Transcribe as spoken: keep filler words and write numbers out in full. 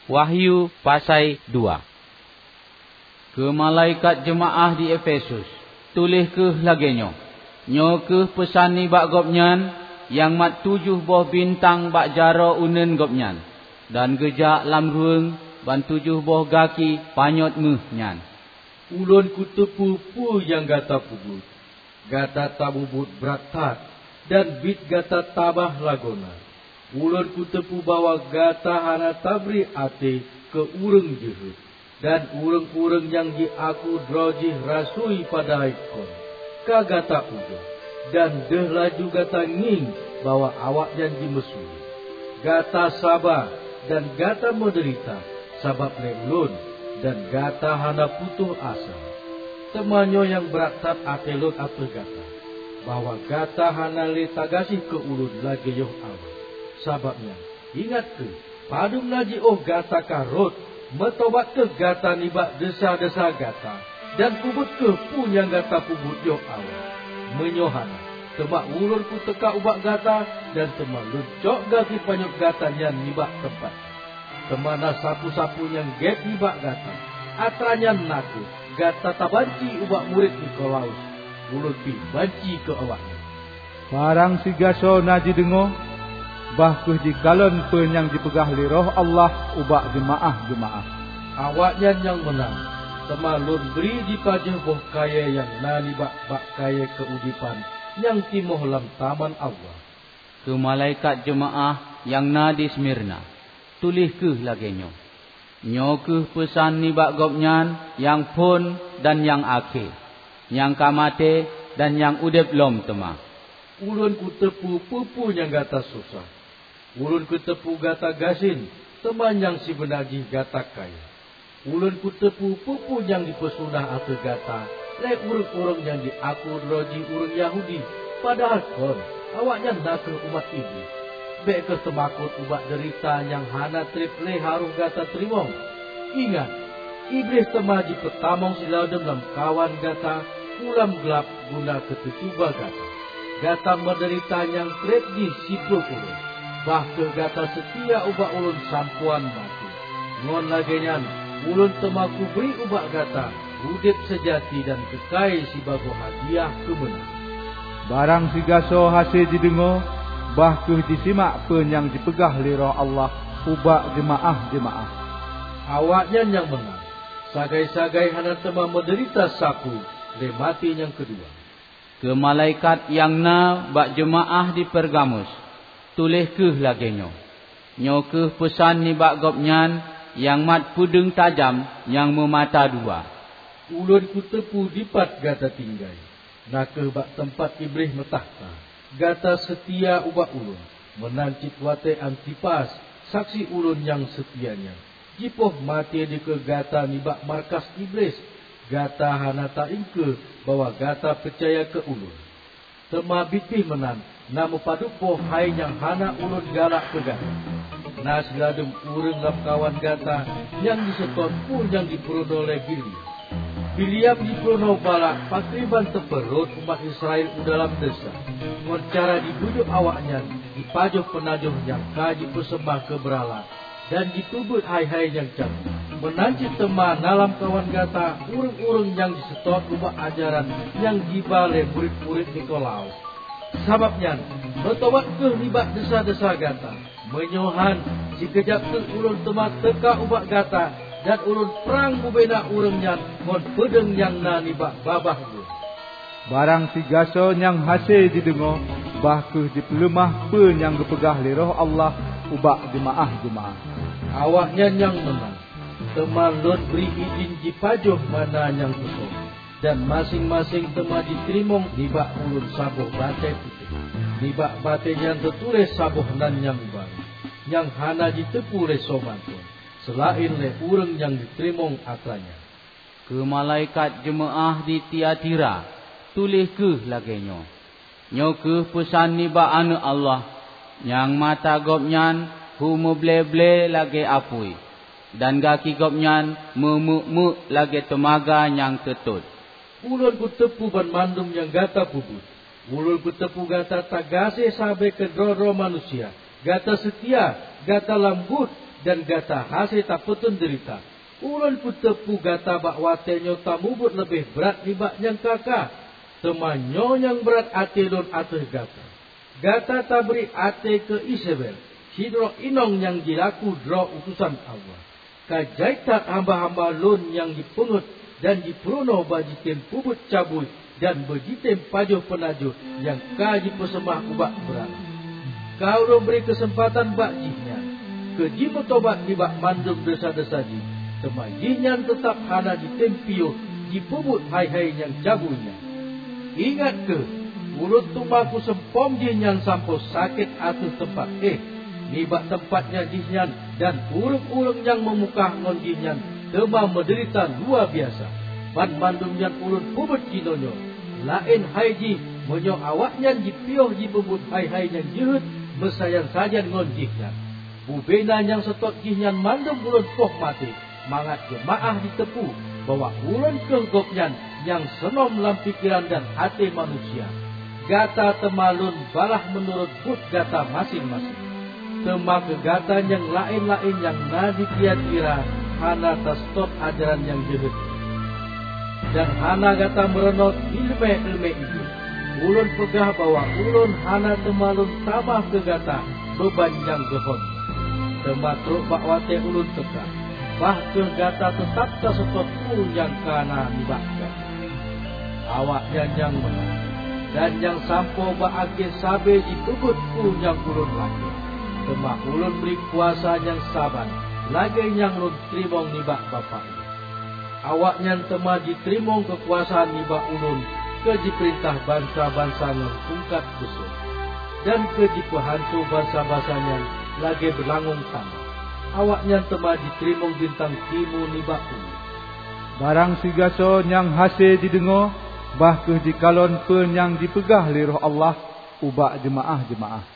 Wahyu pasal dua. Ke malaikat jemaah di Efesus, tulis ke lagenyo. Nyo ke pesan ni bak gopnyan, yang mat tujuh boh bintang bak jaro unen gopnyan. Dan gejak lam ruang, ban tujuh boh gaki panyot meh nyan. Ulun ku tepu pu yang gata pubut. Gata tabubut beratat, dan bit gata tabah lagona. Ulun ku tepu bawa gata hana tabri ate ke ureng jehut. Dan ureng-ureng yang di aku drojih rasui pada ikon. Ka gata ujo. Dan deh laju gata nging bawa awak yang dimesui. Gata sabar dan gata menderita sabab le ulun. Dan gata hana putus asa. Temanyo yang beratat ate lun ate gata. Bahwa gata hana le tagasih ke ulun lagi yoh awak. Sababnya, ingat ke, padum laji oh gata karot, metobat ke gata nibak desa-desa gata, dan kubut ke punya gata kubut yo awal. Menyohana, temak ulur ku teka ubak gata, dan temak luncok gaki panyok gatanya nibak tempat. Kemana sapu-sapu yang get nibak gata, atranya naku, gata tabanci ubak murid Nikolaus, ulur pi banci ke awaknya. Barang si gaso naji dengo, bahkuh jikalon penyang dipegah li roh Allah ubak jemaah-jemaah. Awaknya yang menang, temalun beri dipajah boh kaya yang nani bak-bak kaya keudipan, yang timoh lam taman Allah. Ke malaikat jemaah yang na di Smyrna, tulis ke lagenyo. Nyo ke pesan ni bak gopnyan, yang pun dan yang akhir, yang kamate dan yang udep lom tema. Ulun ku tepu pupu yang gata susah. Ulun ku tepu gata gasin, teman yang si benagih gata kaya. Ulun ku tepu pupu yang dipesunah atau gata, le urung-urung yang diaku roji urung Yahudi. Padahal kon, awaknya nak ke umat iblis. Bek ke temakut ubat derita yang hana trip le haruh gata terimong. Ingat, iblis temaji petamong siladem dalam kawan gata, ulam gelap guna ketutuba gata. Gata menderita yang trip di sipul urung. Bahkan gata setia ubak ulun sampuan mati. Ngon lagenyan, ulun temaku beri ubak gata, udip sejati dan kekai si bago hadiah kemenang. Barang si gaso hasil didengo, bahkuh disimak pen yang dipegah li roh Allah ubak jemaah-jemaah. Awaknya yang menang, sagai-sagai hana tema menderita sapu, le mati yang kedua. Ke malaikat yang na bak jemaah di Pergamus, tulis ke lagenyo. Nyo ke pesan ni bak gopnyan, yang mat pudeng tajam, yang memata dua. Ulun ku tepu dipat gata tinggai, nak ke bak tempat iblis metahta. Gata setia ubak ulun, menancit wate Antipas, saksi ulun yang setianya. Jipoh mati di ke gata ni bak markas iblis. Gata hana tak ingke bahwa gata percaya ke ulun. Tema bitih menan, namu padupo hai yang hana ulun galak ke gata. Nas ladum ureng lap kawan gata, yang diseton pun yang diperono oleh Biliam. Biliam diperono balak, pakriban teperut umat Israel dalam desa. Mencara dibujuk awaknya, dipajuh penajuh yang kaji persembah ke beralat. Dan ditubut hai-hai yang cantik. Menancit teman dalam kawan gata, urung-urung yang disetot ubah ajaran yang dibalik murid-murid Nikolaus. Sababnya, bertobat ke libat desa-desa gata. Menyohan, si kejap ke ulun teman teka ubah gata. Dan ulun perang bubena urungnya, mon pedeng yang nanibak babah ulun. Barang si gaso yang hasil didengo, bahkuh dipelemah pen yang gepegah li roh Allah ubak jemaah-jemaah. Awaknya yang menang. Teman lun beri izin jipajuh mana yang kosong. Dan masing-masing teman diterimong nibak ulun sabuh batai putih. Nibak batai yang tertulis sabuh nan yang baru. Yang hana ditepu le somanton. Selain le ureng yang diterimong atranya. Ke malaikat jemaah di Tiatira, tulis ke lagenyo. Nyo ke pesan nibak anu Allah, yang mata gopnyan hu meble-ble lagi apui. Dan gaki gopnyan memuk-muk lagi temaga yang ketut. Ulun ku tepu ban mandum yang gata pubut. Ulun ku tepu gata tagase sampai ke droro manusia. Gata setia, gata lembut, dan gata hasil tak petun derita. Ulun ku tepu gata bak watenyo tamubut lebih berat nibak yang kakak. Temanyo yang berat ate lun atas gata. Gata tak beri ate ke Isabel. Hidro inong yang dilaku dro utusan Allah. Kajaitat hamba-hamba lun yang dipungut dan diperuno bajitim pubut cabut dan bajitim pajuh penajuh yang kaji pesemah ubak berat. Kau ro beri kesempatan bak jihnya. Keji bertobat di bak mandum dosa-dosa ji. Tema jihnya tetap hana ditempio dipubut hai-hai yang cabunya. Ingat ke, mulut tumaku sempom jihnya sampo sakit atus tempat eh. Nibak tempatnya jihnya dan urung-urung yang memukah ngon jihnya tema menderita luar biasa. Ban mandum yang ulun pubut jinonyo. Lain haiji monyo awaknya dipioh dipubut hai-hai yang jihut bersayang saja ngon jihnya. Bubena yang setot jihnya mandum ulun poh mati. Mangat jemaah ditepu bahwa ulun kegopnya yang senom dalam pikiran dan hati manusia. Gata temalun balah menurut but gata masing-masing. Tema kegata yang lain-lain yang nadi kira-kira hana tastot ajaran yang jehut. Dan hana gata merenot ilme-ilme itu. Ulun pegah bahwa ulun hana temalun tambah kegata beban yang gehon. Tema truk bakwate ulun tegah. Bah kegata tetap tastot ku yang kana nibakkan. Awaknya yang menang. Dan yang sampo baakhir sabe ditubut ku yang ulun lagi. Tema ulun beri kuasa yang saban. Lagi yang ulun terimong nibak bapak. Awaknya tema diterimong kekuasaan nibak ulun. Keji perintah bangsa-bangsa yang tungkat besar. Dan keji pehantu bangsa-bangsanya lagi berlangung tanah. Awaknya tema diterimong bintang timu nibak ulun. Barang sigaso yang hasil didengo. Bah kejikalon pen yang dipegah li roh Allah. Ubak jemaah-jemaah.